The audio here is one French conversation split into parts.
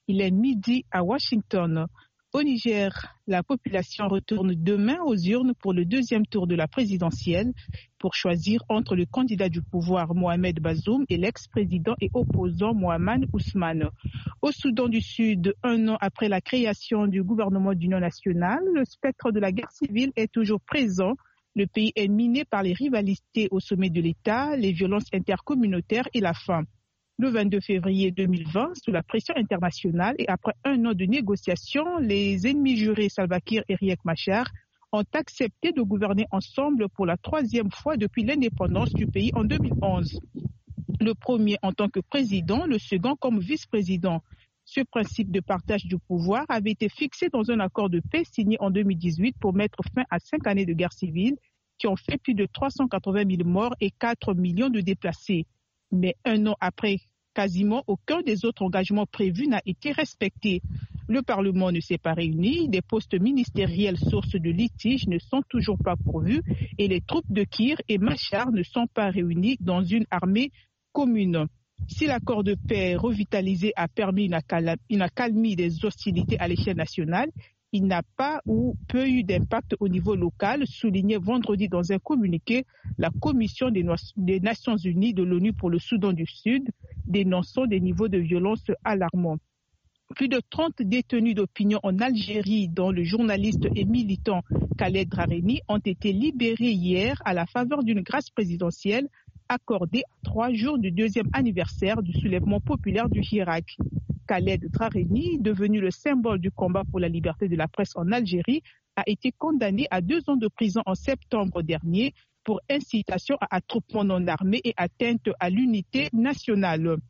Il est midi à Washington. Au Niger, la population retourne demain aux urnes pour le deuxième tour de la présidentielle pour choisir entre le candidat du pouvoir Mohamed Bazoum et l'ex-président et opposant Mohamed Ousmane. Au Soudan du Sud, un an après la création du gouvernement d'union nationale, le spectre de la guerre civile est toujours présent. Le pays est miné par les rivalités au sommet de l'État, les violences intercommunautaires et la faim. Le 22 février 2020, sous la pression internationale et après un an de négociations, les ennemis jurés Salva Kiir et Riek Machar ont accepté de gouverner ensemble pour la troisième fois depuis l'indépendance du pays en 2011. Le premier en tant que président, le second comme vice-président. Ce principe de partage du pouvoir avait été fixé dans un accord de paix signé en 2018 pour mettre fin à 5 années de guerre civile qui ont fait plus de 380 000 morts et 4 millions de déplacés. Mais un an après, quasiment aucun des autres engagements prévus n'a été respecté. Le Parlement ne s'est pas réuni, des postes ministériels sources de litiges ne sont toujours pas pourvus et les troupes de Kiir et Machar ne sont pas réunies dans une armée commune. Si l'accord de paix revitalisé a permis une accalmie des hostilités à l'échelle nationale, il n'a pas ou peu eu d'impact au niveau local, souligné vendredi dans un communiqué la Commission des Nations Unies de l'ONU pour le Soudan du Sud, dénonçant des niveaux de violence alarmants. Plus de 30 détenus d'opinion en Algérie, dont le journaliste et militant Khaled Drareni, ont été libérés hier à la faveur d'une grâce présidentielle accordée à 3 jours du deuxième anniversaire du soulèvement populaire du Hirak. Khaled Drareni, devenu le symbole du combat pour la liberté de la presse en Algérie, a été condamné à 2 ans de prison en septembre dernier pour incitation à attroupement non armé et atteinte à l'unité nationale.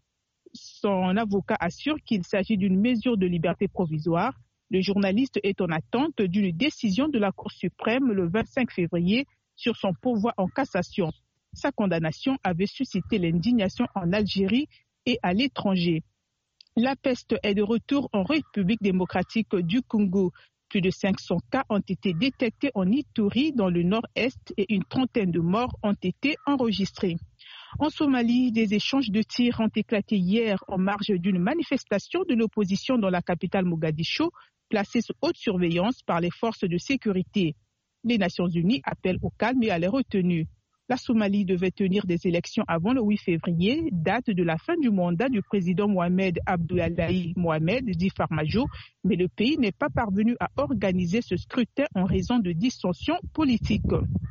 Son avocat assure qu'il s'agit d'une mesure de liberté provisoire. Le journaliste est en attente d'une décision de la Cour suprême le 25 février sur son pourvoi en cassation. Sa condamnation avait suscité l'indignation en Algérie et à l'étranger. La peste est de retour en République démocratique du Congo. Plus de 500 cas ont été détectés en Ituri dans le nord-est et une trentaine de morts ont été enregistrés. En Somalie, des échanges de tirs ont éclaté hier en marge d'une manifestation de l'opposition dans la capitale Mogadiscio, placée sous haute surveillance par les forces de sécurité. Les Nations Unies appellent au calme et à la retenue. La Somalie devait tenir des élections avant le 8 février, date de la fin du mandat du président Mohamed Abdullahi Mohamed, dit Farmajo, mais le pays n'est pas parvenu à organiser ce scrutin en raison de dissensions politiques.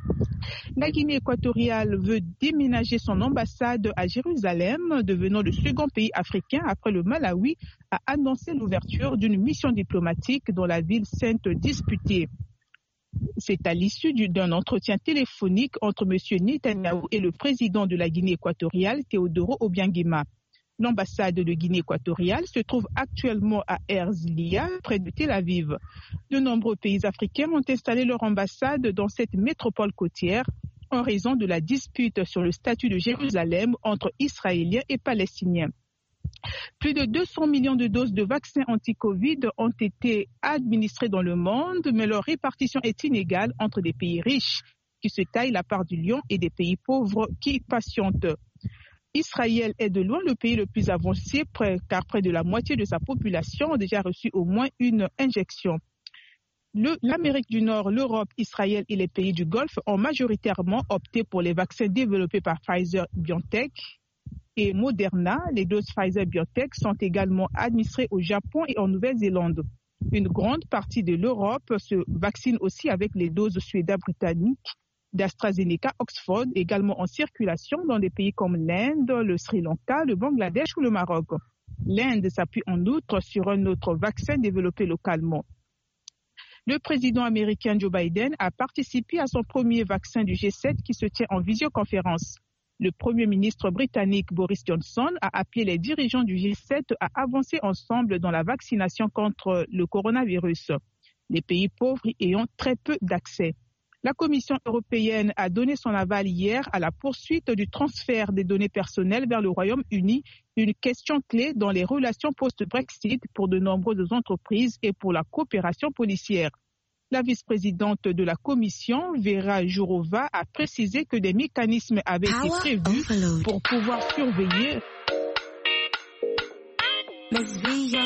La Guinée équatoriale veut déménager son ambassade à Jérusalem, devenant le second pays africain après le Malawi à annoncer l'ouverture d'une mission diplomatique dans la ville sainte disputée. C'est à l'issue d'un entretien téléphonique entre M. Netanyahou et le président de la Guinée équatoriale, Teodoro Obiangema. L'ambassade de Guinée équatoriale se trouve actuellement à Herzliya, près de Tel Aviv. De nombreux pays africains ont installé leur ambassade dans cette métropole côtière en raison de la dispute sur le statut de Jérusalem entre Israéliens et Palestiniens. Plus de 200 millions de doses de vaccins anti-Covid ont été administrées dans le monde, mais leur répartition est inégale entre des pays riches qui se taillent la part du lion et des pays pauvres qui patientent. Israël est de loin le pays le plus avancé car près de la moitié de sa population a déjà reçu au moins une injection. L'Amérique du Nord, l'Europe, Israël et les pays du Golfe ont majoritairement opté pour les vaccins développés par Pfizer-BioNTech et Moderna. Les doses Pfizer-BioNTech sont également administrées au Japon et en Nouvelle-Zélande. Une grande partie de l'Europe se vaccine aussi avec les doses suédo-britanniques d'AstraZeneca Oxford, également en circulation dans des pays comme l'Inde, le Sri Lanka, le Bangladesh ou le Maroc. L'Inde s'appuie en outre sur un autre vaccin développé localement. Le président américain Joe Biden a participé à son premier vaccin du G7 qui se tient en visioconférence. Le Premier ministre britannique Boris Johnson a appelé les dirigeants du G7 à avancer ensemble dans la vaccination contre le coronavirus, les pays pauvres y ayant très peu d'accès. La Commission européenne a donné son aval hier à la poursuite du transfert des données personnelles vers le Royaume-Uni, une question clé dans les relations post-Brexit pour de nombreuses entreprises et pour la coopération policière. La vice-présidente de la Commission, Vera Jourova, a précisé que des mécanismes avaient été prévus pour pouvoir surveiller.